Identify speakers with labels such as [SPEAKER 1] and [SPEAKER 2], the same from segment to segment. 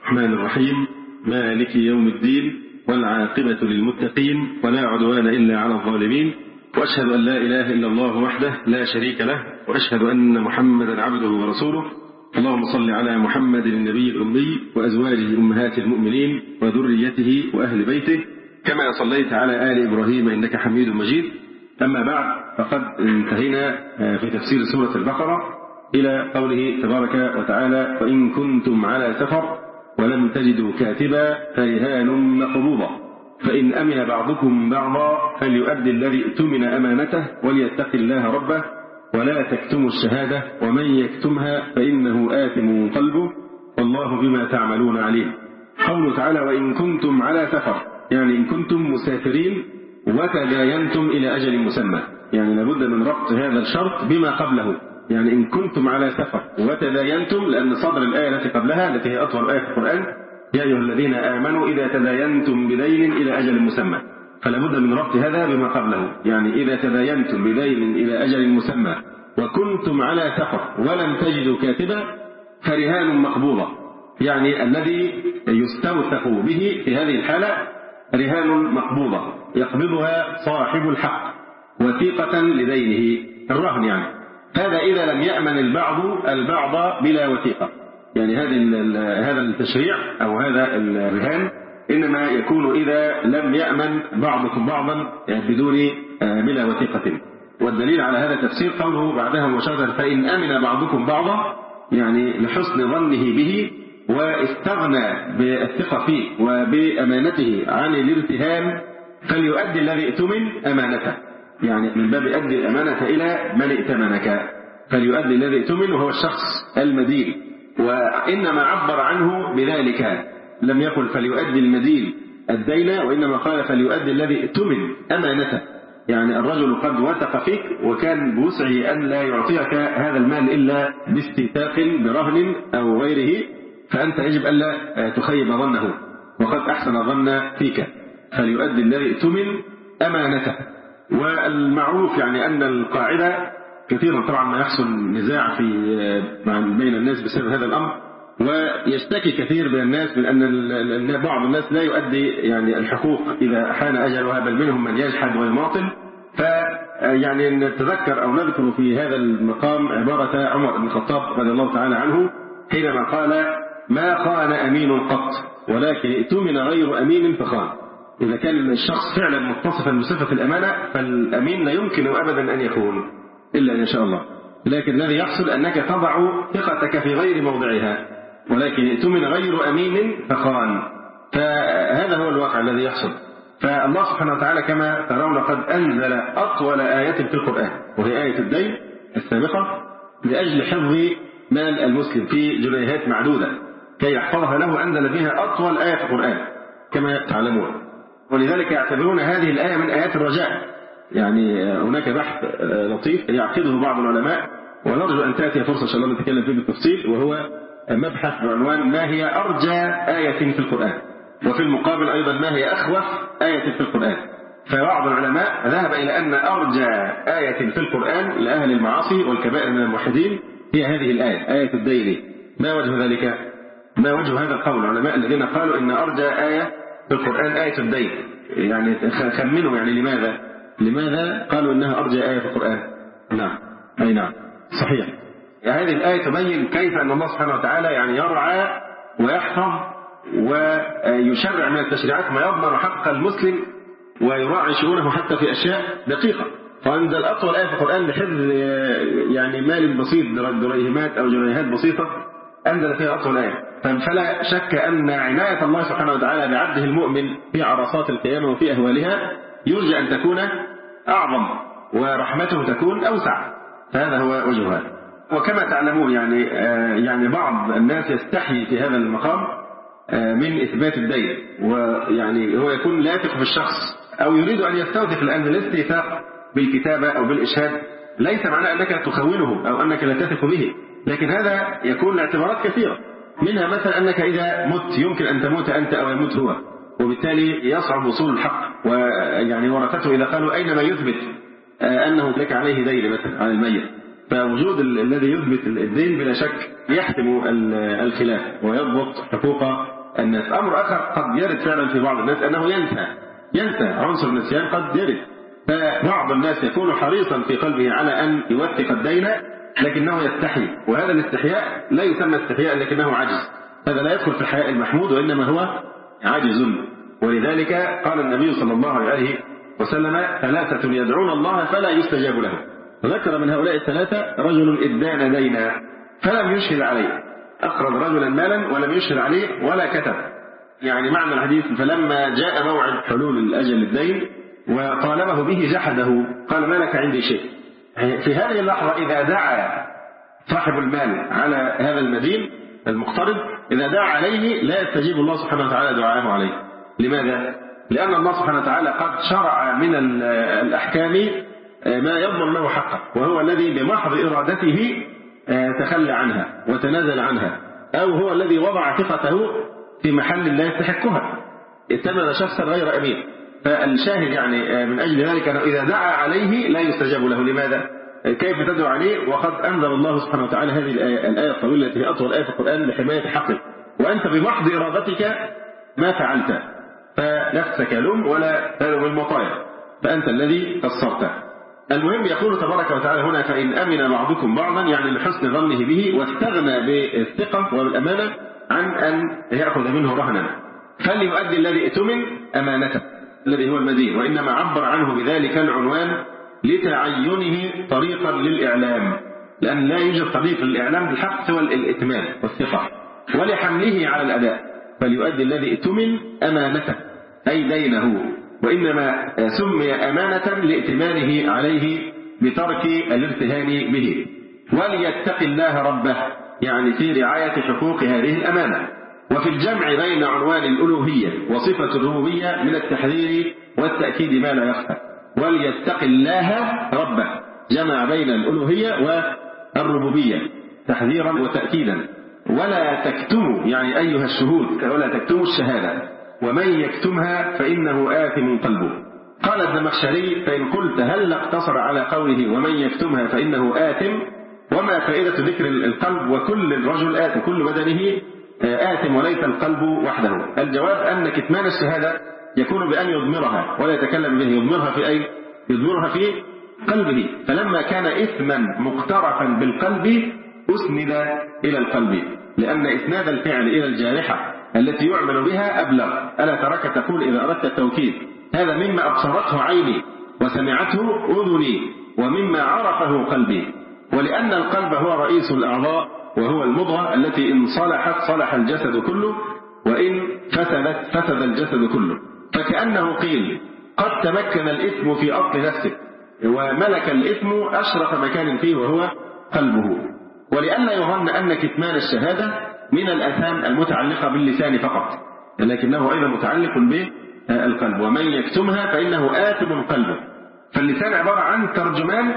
[SPEAKER 1] الرحمن الرحيم مالك يوم الدين والعاقبة للمتقين ولا عدوان إلا على الظالمين، وأشهد أن لا إله إلا الله وحده لا شريك له، وأشهد أن محمدا عبده ورسوله. اللهم صل على محمد النبي الأمي وأزواجه أمهات المؤمنين وذريته وأهل بيته كما صليت على آل إبراهيم إنك حميد مجيد. أما بعد، فقد انتهينا في تفسير سورة البقرة إلى قوله تبارك وتعالى: وإن كنتم على سفر ولم تجدوا كاتبا فرهان مقبوضة، فإن أمن بعضكم بعضا فليؤدي الذي اؤتمن أمانته وليتق الله ربه ولا تكتموا الشهادة ومن يكتمها فإنه آثم قلبه والله بما تعملون عليم. قوله تعالى: وإن كنتم على سفر، يعني إن كنتم مسافرين وتداينتم إلى أجل مسمى، يعني لابد من ربط هذا الشرط بما قبله. يعني إن كنتم على سفر وتداينتم، لأن صدر الآية التي قبلها التي هي أطول آية في القرآن: يا أيها الذين آمنوا إذا تداينتم بدين إلى أجل مسمى، فلابد من ربط هذا بما قبله. يعني إذا تداينتم بدين إلى أجل مسمى وكنتم على سفر ولم تجدوا كاتبا فرهان مقبوضة، يعني الذي يستوثق به في هذه الحالة رهان مقبوضة يقبضها صاحب الحق وثيقة لدينه، الرهن يعني. هذا إذا لم يأمن البعض بلا وثيقة، يعني هذا التشريع أو هذا الرهان إنما يكون إذا لم يأمن بعضكم بعضا بدون بلا وثيقة. والدليل على هذا التفسير قوله بعدها مباشرة: فإن أمن بعضكم بعضا، يعني لحسن ظنه به واستغنى بالثقة فيه وبأمانته عن الارتهان فليؤدي الذي ائتمن أمانته، يعني من باب أدي الأمانة إلى من ائتمنك، فليؤدي الذي ائتمن وهو الشخص المدين. وإنما عبر عنه بذلك، لم يقل فليؤدي المدين الدين، وإنما قال فليؤدي الذي ائتمن أمانته، يعني الرجل قد وثق فيك وكان بوسعه أن لا يعطيك هذا المال إلا باستيثاق برهن أو غيره، فأنت يجب ألا تخيب ظنه وقد أحسن ظن فيك، فليؤدي الذي ائتمن أمانته. والمعروف يعني أن القاعدة كثيرا طبعا ما يحصل نزاع بين الناس بسبب هذا الأمر، ويشتكي كثير من الناس من أن بعض الناس لا يؤدي يعني الحقوق إذا حان أجلها، بل منهم من يجحد ويماطل. فيعني نتذكر أو نذكر في هذا المقام عبارة عمر بن الخطاب رضي الله تعالى عنه حينما قال: ما خان أمين قط ولكن ائتمن غير أمين فخان. إذا كان الشخص فعلا متصفا بصفة الأمانة فالأمين لا يمكن أبدا أن يخون إلا إن شاء الله، لكن الذي يحصل أنك تضع ثقتك في غير موضعها، ولكن ائتمن غير أمين فخان. فهذا هو الواقع الذي يحصل. فالله سبحانه وتعالى كما ترون قد أنزل أطول آيات في القرآن، وهي آية الدين السابقة، لأجل حفظ مال المسلم في جنيهات معدودة كي يحفظها له، أنزل بها أطول آية في القرآن كما تعلمون. ولذلك يعتبرون هذه الآية من آيات الرجاء. يعني هناك بحث لطيف يعقده بعض العلماء، ونرجو أن تأتي فرصة إن شاء الله نتكلم فيه بالتفصيل، وهو مبحث بعنوان: ما هي أرجى آية في القرآن؟ وفي المقابل أيضا ما هي أخوف آية في القرآن؟ فبعض العلماء ذهب إلى أن أرجى آية في القرآن لأهل المعاصي والكبائر من الموحدين هي هذه الآية، آية الدين. ما وجه ذلك؟ ما وجه هذا القول؟ العلماء الذين قالوا إن أرجى آية في القرآن آية الدين، يعني خمنوا يعني لماذا قالوا إنها أرجى آية في القرآن؟ نعم، أي نعم، صحيح. يعني هذه الآية تبين كيف أن الله سبحانه وتعالى يعني يرعى ويحفظ ويشرع من التشريعات ما يضمن حق المسلم ويراعي شؤونه حتى في أشياء دقيقة. فأنزل أطول آية في القرآن لحفظ يعني مال بسيط، دريهمات أو جنيهات بسيطة، أنزل فيها أطول آية. فلا شك أن عناية الله سبحانه وتعالى بعبده المؤمن في عرصات القيامة وفي أهوالها يرجى أن تكون أعظم ورحمته تكون أوسع. فهذا هو وجهها. وكما تعلمون يعني بعض الناس يستحي في هذا المقام من إثبات الدين، ويعني هو يكون لا يثق في الشخص أو يريد أن يستوثق، لأن الاستيثاق بالكتابة أو بالإشهاد ليس معناه أنك تخونه أو أنك لا تثق به، لكن هذا يكون لاعتبارات كثيرة، منها مثلا أنك إذا مت يمكن أن تموت أنت أو يموت هو، وبالتالي يصعب وصول الحق. ويعني ورثته إذا قالوا أين ما يثبت أنه لك عليه دين مثلا على الميت، فوجود الذي يثبت الدين بلا شك يحتم الخلاف ويضبط حقوق الناس. أمر آخر قد يرد فعلا في بعض الناس أنه ينسى عنصر النسيان قد يرد، فبعض الناس يكون حريصا في قلبه على أن يوثق الدين لكنه يستحي، وهذا الاستحياء لا يسمى استحياء لكنه عجز، هذا لا يدخل في الحياء المحمود وإنما هو عجز. ولذلك قال النبي صلى الله عليه وسلم: ثلاثة يدعون الله فلا يستجاب له. ذكر من هؤلاء الثلاثة رجل ادان دينا فلم يشهد عليه، أقرض رجلا مالا ولم يشهد عليه ولا كتب، يعني معنى الحديث فلما جاء موعد حلول الأجل الدين وطالبه به جحده، قال: ما لك عندي شيء. في هذه اللحظة إذا دعا صاحب المال على هذا المدين المقترض، إذا دعا عليه لا يستجيب الله سبحانه وتعالى دعاءه عليه. لماذا؟ لأن الله سبحانه وتعالى قد شرع من الأحكام ما يضمن له حقه، وهو الذي بمحض إرادته تخلى عنها وتنازل عنها، أو هو الذي وضع ثقته في محل لا يستحقها، ائتمن شخصا غير أمين. فالشاهد يعني من أجل ذلك أنه إذا دعا عليه لا يستجاب له. لماذا؟ كيف تدعو عليه وقد أنزل الله سبحانه وتعالى هذه الآية الطويلة التي هي أطول آية في القرآن لحماية حقك، وأنت بمحض إرادتك ما فعلت، فنفسك لم ولا تلم المطايا، فأنت الذي قصرت. المهم يقول تبارك وتعالى هنا: فإن أمن بعضكم بعضا، يعني لحسن ظنه به واستغنى بالثقة والأمانة عن أن يأخذ منه رهنا، فليؤدي الذي ائتمن أمانته الذي هو المدين. وإنما عبر عنه بذلك العنوان لتعينه طريقا للإعلام، لأن لا يوجد طريق للإعلام بالحق سوى الائتمان والثقة، ولحمله على الأداء. فليؤدي الذي ائتمن أمانته أي دينه، وإنما سمي أمانة لائتمانه عليه بترك الارتهان به. وليتق الله ربه، يعني في رعاية حقوق هذه الأمانة. وفي الجمع بين عنوان الألوهية وصفة الربوبية من التحذير والتأكيد ما لا يخفى. وليتق الله ربه، جمع بين الألوهية والربوبية تحذيرا وتأكيدا. ولا تكتموا، يعني أيها الشهود، ولا تكتموا الشهادة، ومن يكتمها فإنه آثم قلبه. قال الزمخشري: فإن قلت هل اقتصر على قوله ومن يكتمها فإنه آثم، وما فائدة ذكر القلب وكل الرجل آثم، كل بدنه آثم وليس القلب وحده؟ الجواب أن كتمان الشهادة يكون بأن يضمرها ولا يتكلم به. يضمرها في أي؟ يضمرها في قلبه. فلما كان إثما مقترفا بالقلب أسند إلى القلب، لأن إسناد الفعل إلى الجارحة التي يعمل بها أبلغ. ألا تراك تقول إذا أردت التوكيد: هذا مما أبصرته عيني وسمعته أذني ومما عرفه قلبي. ولأن القلب هو رئيس الأعضاء، وهو المضغة التي إن صلحت صلح الجسد كله، وإن فسدت فسد الجسد كله. فكأنه قيل: قد تمكن الإثم في أصل نفسه، وملك الإثم أشرف مكان فيه وهو قلبه. ولأن يظن أن كتمان الشهادة من الآثام المتعلقة باللسان فقط، لكنه أيضا متعلق بالقلب. ومن يكتمها فإنه آثم قلبه. فاللسان عبارة عن ترجمان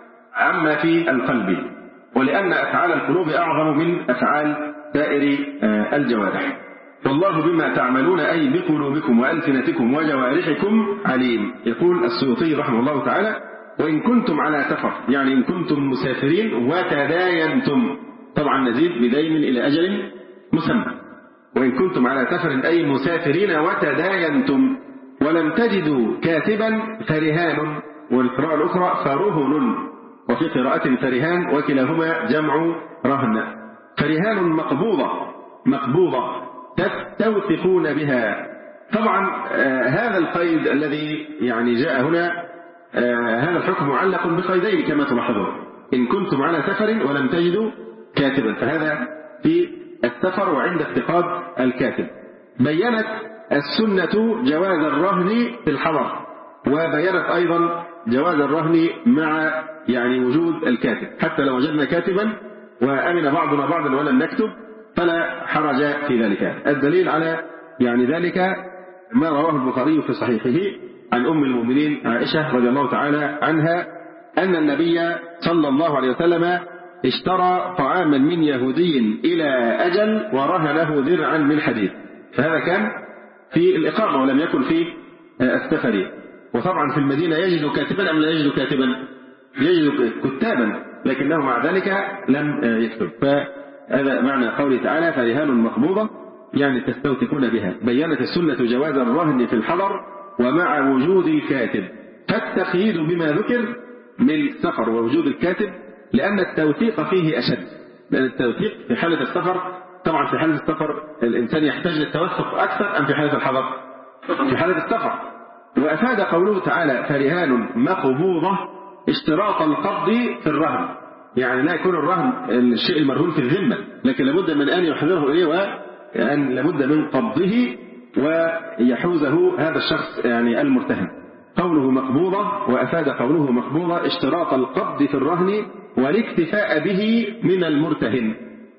[SPEAKER 1] عما في القلب، ولأن أفعال القلوب أعظم من أفعال سائر الجوارح. والله بما تعملون أي بقلوبكم وألسنتكم وجوارحكم عليم. يقول السيوطي رحمه الله تعالى: وإن كنتم على سفر، يعني إن كنتم مسافرين وتداينتم، طبعا نزيد بدين إلى أجل مسمى. وإن كنتم على سفر أي مسافرين وتداينتم ولم تجدوا كاتبا فرهان، والقراءة الأخرى فرهن، وفي قراءة فرهان، وكلاهما جمع رهن. فرهان مقبوضة تستوثقون بها. طبعا هذا القيد الذي يعني جاء هنا، هذا الحكم معلق بقيدين كما تلاحظون: إن كنتم على سفر ولم تجدوا كاتبا، فهذا في السفر وعند افتقاد الكاتب. بينت السنة جواز الرهن في الحضر، وبينت أيضا جواز الرهن مع يعني وجود الكاتب، حتى لو وجدنا كاتبا وأمن بعضنا بعضا ولم نكتب فلا حرج في ذلك. الدليل على يعني ذلك ما رواه البخاري في صحيحه عن أم المؤمنين عائشة رضي الله تعالى عنها أن النبي صلى الله عليه وسلم اشترى طعاما من يهودي إلى أجل ورهنه درعا من حديد. فهذا كان في الإقامة ولم يكن في السفر. وطبعا في المدينة يجد كاتبا أم لا يجد كاتبا؟ يجد كتابا، لكنه مع ذلك لم يكتب. فهذا معنى قوله تعالى فرهان مقبوضة، يعني تستوثقون بها. بيّنت السنة جواز الرهن في الحضر ومع وجود الكاتب، فالتقييد بما ذكر من السفر ووجود الكاتب، لأن التوثيق فيه أشد. لأن التوثيق في حالة السفر، طبعا في حالة السفر الإنسان يحتاج للتوثق أكثر أم في حالة الحضر؟ في حالة السفر. وأفاد قوله تعالى فرهان مقبوضة اشتراط القبض في الرهن، يعني لا يكون الرهن الشيء المرهون في الذمة، لكن لابد من أن يحضره إليه، وأن لابد من قبضه ويحوزه هذا الشخص يعني المرتهن. قوله مقبوضة، وأفاد قوله مقبوضة اشتراط القبض في الرهن والاكتفاء به من المرتهن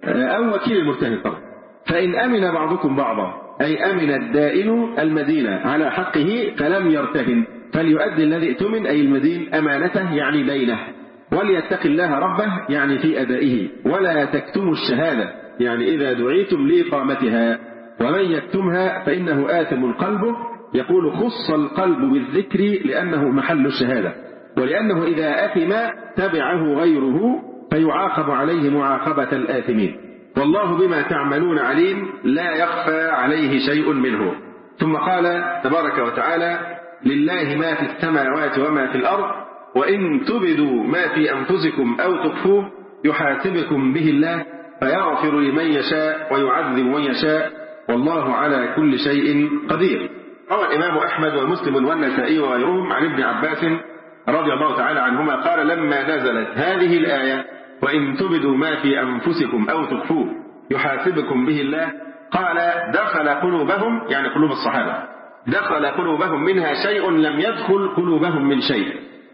[SPEAKER 1] أو وكيل المرتهن طبعا. فإن أمن بعضكم بعضا، أي أمن الدائن المدين على حقه فلم يرتهن، فليؤدي الذي ائتمن أي المدين أمانته يعني دينه، وليتق الله ربه يعني في أدائه، ولا تكتموا الشهادة يعني إذا دعيتم لإقامتها، ومن يكتمها فإنه آثم قلبه. يقول خص القلب بالذكر لأنه محل الشهادة، ولأنه إذا أثم تبعه غيره فيعاقب عليه معاقبة الآثمين، والله بما تعملون عليم لا يخفى عليه شيء منه. ثم قال تبارك وتعالى لله ما في السماوات وما في الأرض وإن تبدوا ما في أنفسكم أو تخفوه يحاسبكم به الله فيغفر لمن يشاء ويعذب من يشاء والله على كل شيء قدير. روى الإمام أحمد ومسلم والنسائي وغيرهم عن ابن عباس رضي الله تعالى عنهما قال لما نزلت هذه الآية وإن تبدوا ما في أنفسكم أو تخفوه يحاسبكم به الله، قال دخل قلوبهم يعني قلوب الصحابة، دخل قلوبهم منها شيء لم يدخل قلوبهم من شيء.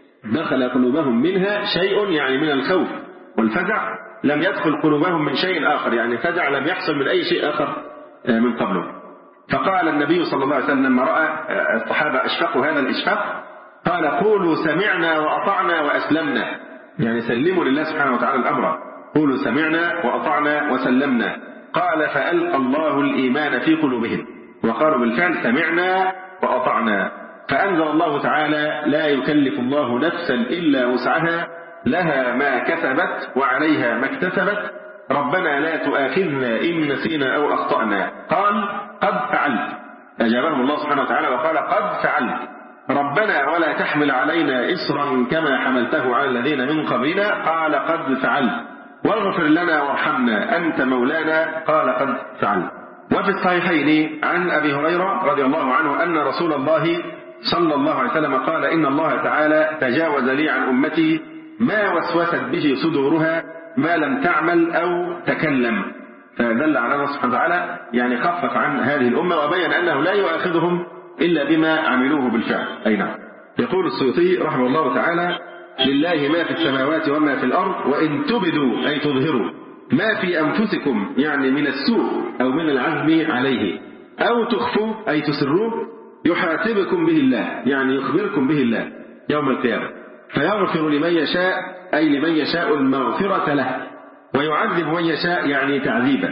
[SPEAKER 1] دخل قلوبهم منها شيء يعني من الخوف والفزع، لم يدخل قلوبهم من شيء آخر، يعني فزع لم يحصل من أي شيء آخر من قبله. فقال النبي صلى الله عليه وسلم لما رأى الصحابة أشفقوا هذا الإشفاق قال قولوا سمعنا وأطعنا وأسلمنا، يعني سلموا لله سبحانه وتعالى الأمر، قولوا سمعنا وأطعنا وسلمنا. قال فألقى الله الإيمان في قلوبهم وقالوا بالفعل سمعنا وأطعنا، فأنزل الله تعالى لا يكلف الله نفسا إلا وسعها لها ما كسبت وعليها ما اكتسبت ربنا لا تؤاخذنا إن نسينا أو أخطأنا. قال قد فعلت، أجابهم الله سبحانه وتعالى وقال قد فعلت ربنا ولا تحمل علينا إصرا كما حملته على الذين من قبلنا قال قد فعلت واغفر لنا وارحمنا أنت مولانا قال قد فعلت. وفي الصحيحين عن أبي هريرة رضي الله عنه أن رسول الله صلى الله عليه وسلم قال إن الله تعالى تجاوز لي عن أمتي ما وسوست به صدورها ما لم تعمل أو تكلم، فدل على الله سبحانه وتعالى يعني خفف عن هذه الأمة وبين أنه لا يؤاخذهم إلا بما عملوه بالفعل. أي نعم. يقول السيوطي رحمه الله تعالى لله ما في السماوات وما في الأرض وإن تبدوا أي تظهروا ما في أنفسكم يعني من السوء أو من العزم عليه أو تخفوا أي تسروه يحاسبكم به الله يعني يخبركم به الله يوم القيامة، فيغفر لمن يشاء أي لمن يشاء المغفرة له ويعذب من يشاء يعني تعذيبه.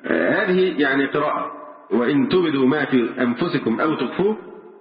[SPEAKER 1] هذه يعني قراءة وإن تبدوا ما في أنفسكم أو تخفوه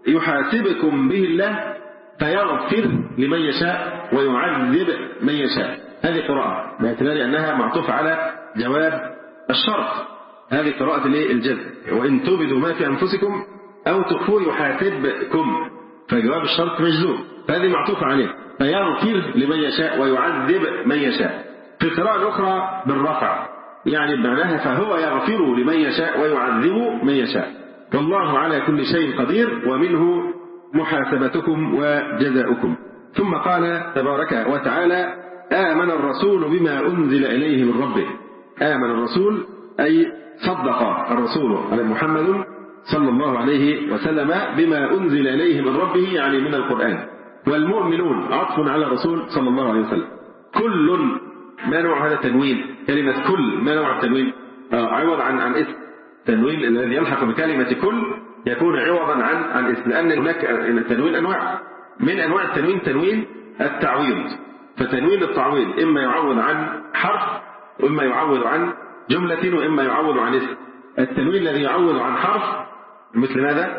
[SPEAKER 1] يحاسبكم به الله فيغفر لمن يشاء ويعذب من يشاء. هذه قراءة باعتبار أنها معطوفة على جواب الشرط، هذه قراءة الجزم وإن تبدوا ما في أنفسكم أو تخفوه يحاسبكم، فجواب الشرط مجزوم، فهذه معطوفة عليه فيغفر لمن يشاء ويعذب من يشاء. في قراءة أخرى بالرفع يعني بمعناها فهو يغفر لمن يشاء ويعذب من يشاء والله على كل شيء قدير ومنه محاسبتكم وجزاؤكم. ثم قال تبارك وتعالى آمن الرسول بما أنزل إليه من ربه. آمن الرسول أي صدق الرسول على محمد صلى الله عليه وسلم بما أنزل إليه من ربه يعني من القرآن. والمؤمنون عطف على الرسول صلى الله عليه وسلم. كل ما نوع هذا التنوين؟ كلمة كل ما نوع التنوين؟ عوض عن اسم. التنوين الذي يلحق بكلمة كل يكون عوضا عن اسم، لأن هناك التنوين أنواع، من أنواع التنوين تنوين التعويض، فتنوين التعويض إما يعوض عن حرف وإما يعوض عن جملة وإما يعوض عن اسم. التنوين الذي يعوض عن حرف مثل ماذا؟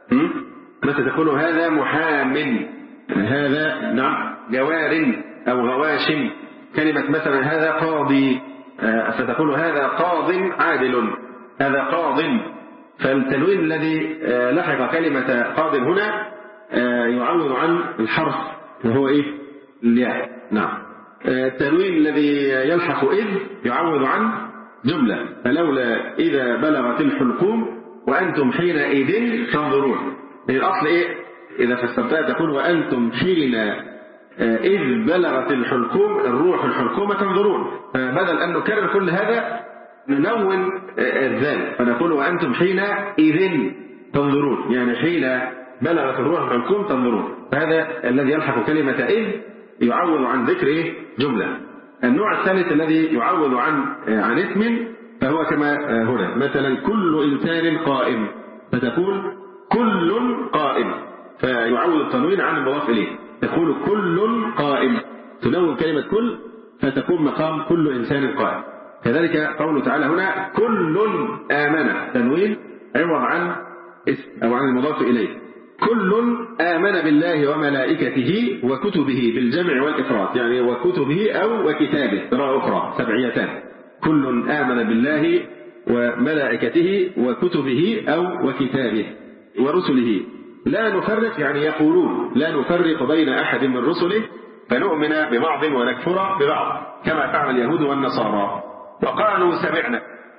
[SPEAKER 1] مثل تقول هذا محام، هذا نعم جوار أو غواش كلمة مثلا هذا قاضي فتقول هذا قاض عادل، هذا قاض. فالتنوين الذي لحق كلمة قاض هنا يعوض عن الحرف وهو إيه؟ الياء. نعم. التنوين الذي يلحق إذ يعوض عن جملة، فلولا إذا بلغت الحلقوم وأنتم حينئذ تنظرون. الأصل إيه؟ إذا فسرتها تقول وأنتم حين إذ بلغت الحلقوم الروح الحلقوم تنظرون، بدل أن نكرر كل هذا ننون الذال فنقول وأنتم حينئذ تنظرون، يعني حين بلغت الروح الحلقوم تنظرون. فهذا الذي يلحق كلمة إذ يعوض عن ذكر إيه؟ جملة. النوع الثالث الذي يعوض عن اسم فهو كما هنا مثلا كل إنسان قائم، فتقول كل قائم، فيعوض التنوين عن المضاف إليه، تقول كل قائم، تنون كلمة كل فتكون مقام كل إنسان قائم. كذلك قوله تعالى هنا كل آمن، تنوين عوض عن اسم أو عن المضاف إليه. كل آمن بالله وملائكته وكتبه بالجمع والإفراد، يعني وكتبه أو وكتابه قراءة أخرى سبعيتان. كل آمن بالله وملائكته وكتبه أو وكتابه ورسله لا نفرق، يعني يقولون لا نفرق بين أحد من رسله فنؤمن ببعض ونكفر ببعض كما فعل اليهود والنصارى. وقالوا سمعنا،